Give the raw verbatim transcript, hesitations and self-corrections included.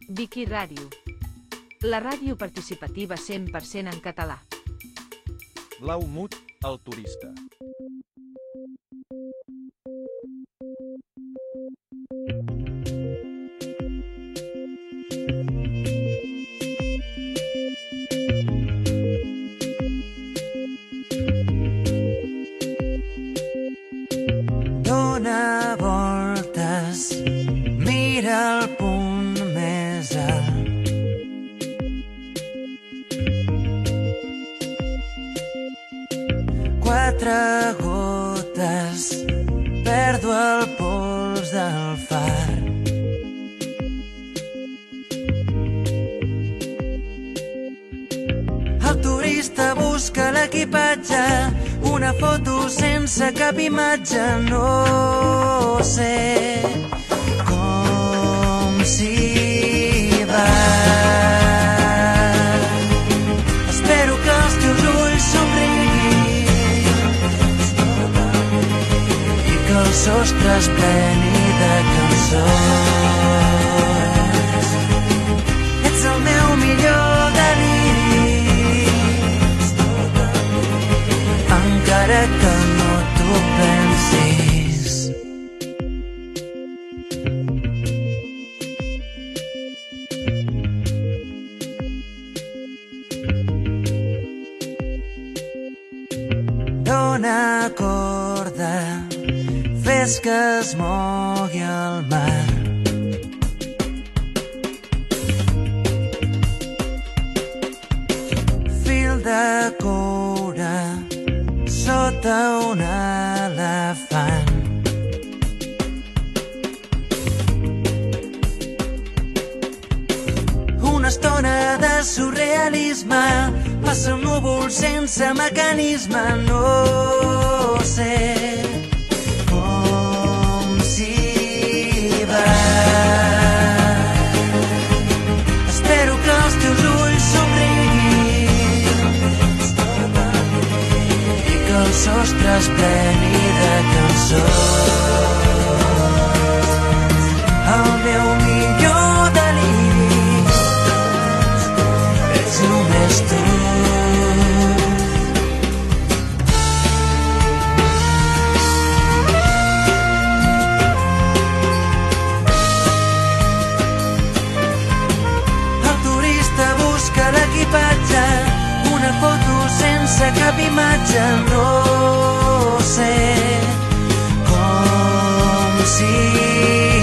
Vicky Ràdio. La ràdio participativa cent per cent en català. Blau Mut, el turista. Dóna voltes, mira el punt més alt. Quatre gotes, perdo el pols del far. El turista busca l'equipatge, una foto sense cap imatge, no sé com s'hi va. Espero que els teus ulls somriguin i que el sostre es pleni de cançons. Ets el meu millor deliri, encara que no t'ho pensis. Dóna corda, fes que es mogui el mar. Fil de coure sota un elefant. Una estona de surrealisme, passa un núvol sense mecanisme, no sé com s'hi va. Espero que els teus ulls somriguin i que el sostre es pleni de cançons. El meu millor deliri ets només tu. El turista busca l'equipatge, una foto sense cap imatge, no sé com s'hi